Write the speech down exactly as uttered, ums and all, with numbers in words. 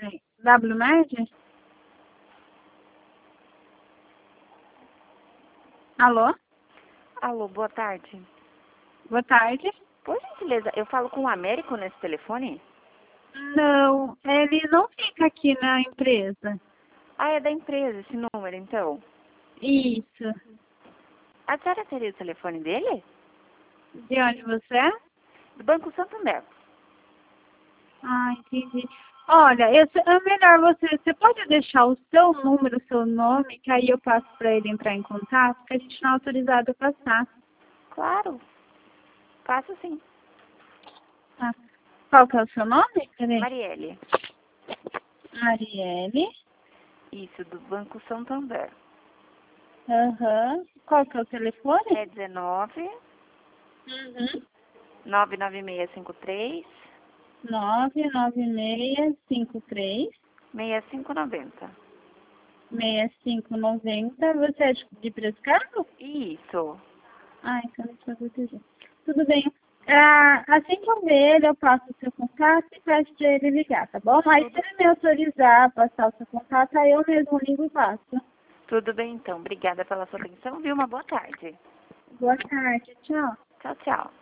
Peraí. W Med? Alô? Alô, boa tarde. Boa tarde. Por gentileza, eu falo com o Américo nesse telefone? Não, ele não fica aqui na empresa. Ah, é da empresa esse número, então. Isso. A senhora teria o telefone dele? De onde você é? Do Banco Santander. Ah, entendi. Olha, esse, é melhor você, você pode deixar o seu número, o seu nome, que aí eu passo para ele entrar em contato, porque a gente não é autorizado a passar. Claro. Faço sim. Tá. Qual que é o seu nome? Peraí. Marielle. Marielle. Isso, do Banco Santander. Aham. Qual que é o telefone? É dezenove, Uhum. nove nove seis cinco três, nove nove seis cinco três seis cinco nove zero. seis cinco nove zero. Você é de de Prescado? Isso. Ah, então deixa eu ver aqui. Tudo bem. Ah, assim que eu ver ele, eu passo o seu contato e peço para ele ligar, tá bom? Mas se ele me autorizar a passar o seu contato, aí eu mesmo ligo e passo. Tudo bem, então. Obrigada pela sua atenção, viu? Uma boa tarde. Boa tarde, tchau. Tchau, tchau.